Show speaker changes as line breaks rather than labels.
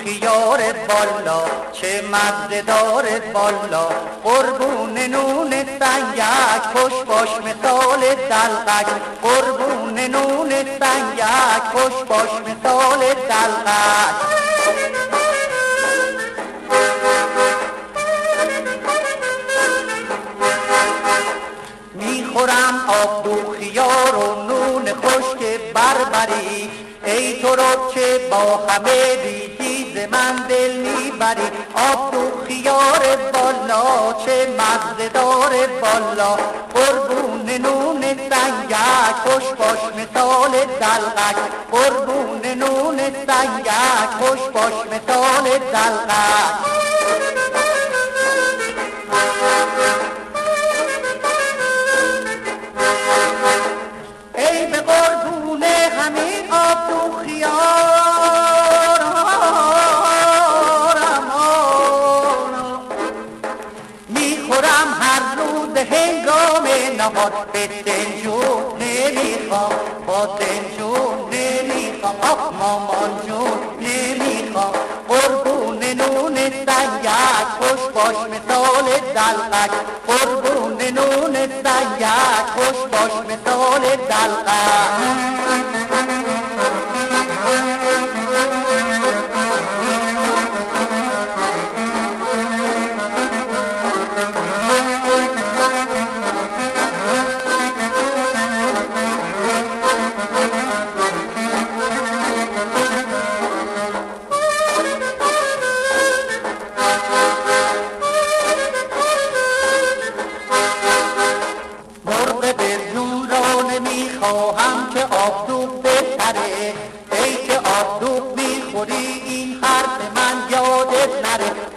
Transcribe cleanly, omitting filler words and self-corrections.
خیار بالا چه مزه داره بالا، قربون نون سنگک خوش باش مثال دلقک، قربون نون سنگک خوش باش مثال دلقک. میخورم آب و خیار و نون خشک بربری، ای تو رو که با همه بیتی ز من دل میبری. آب و خیار بالا چه مزه داره بالا، قربون نون سنگک خوش باش مثال دلقک، قربون نون سنگک خوش باش مثال دلقک. ای به قربون همین آب و خیارم میخورم هر روز هنگام نهار، به دنجون نمیخوام با دنجون نمیخوام، آخ مامان جون نمیخوام، قربون نون سنگک خوش باش مثال دلقک، قربون نون سنگک خوش باش مثال دلقک. میخواهم که آبدوغ بپره، ای که آبدوغ میخوری این حرف من یادت نره،